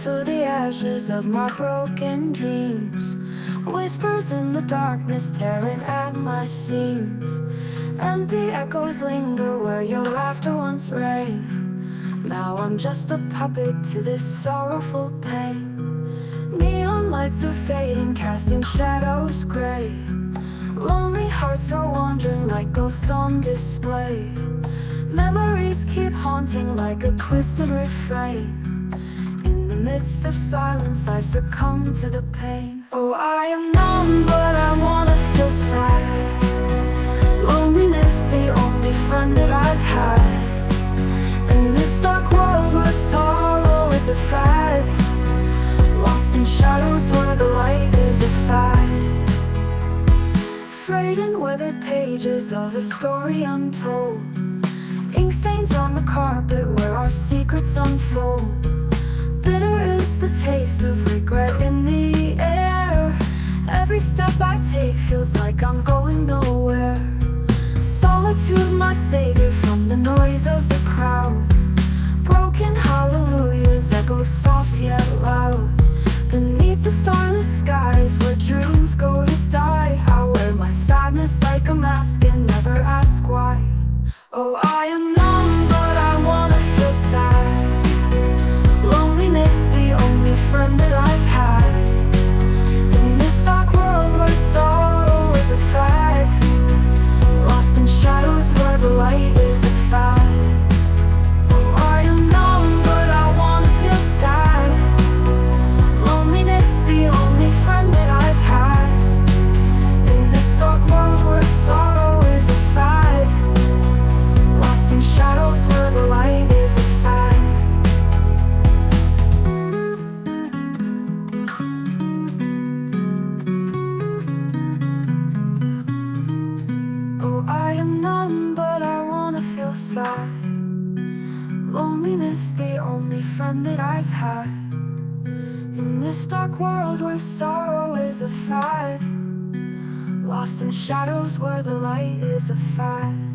through the ashes of my broken dreams. Whispers in the darkness tearing at my seams. Empty echoes linger where your laughter once rang. Now I'm just a puppet to this sorrowful pain. Neon lights are fading, casting shadows gray. Lonely hearts are wandering like ghosts on display. Memories keep haunting like a twisted refrain. In the midst of silence I succumb to the pain. Oh, I am numb, but I wanna feel sad. Loneliness, the only friend that I've had. In this dark world where sorrow is a fad. Lost in shadows where the light is a fad. Frayed and withered pages of a story untold. Ink stains on the carpet where our secrets unfold. Bitter is the taste of regret in the air. Every step I take feels like I'm going nowhere. Solitude, my savior from the noise of the crowd. Broken hallelujahs echo soft yet loud. Beneath the starless skies where dreams go to die, I wear my sadness like a mask and never ask why. Oh, I am numb, but I wanna feel sad. Loneliness, the only friend that I've had. In this dark world where sorrow is a fad. Lost in shadows where the light is a fad. Oh, I am numb, but I wanna feel sad. Loneliness, the only friend that I've had. In this dark world where sorrow is a fad. Lost in shadows where the light is a fad. Oh, I am numb, but I wanna feel sad. Loneliness, the only friend that I've had. In this dark world where sorrow is a fad. Lost in shadows where the light is a fad.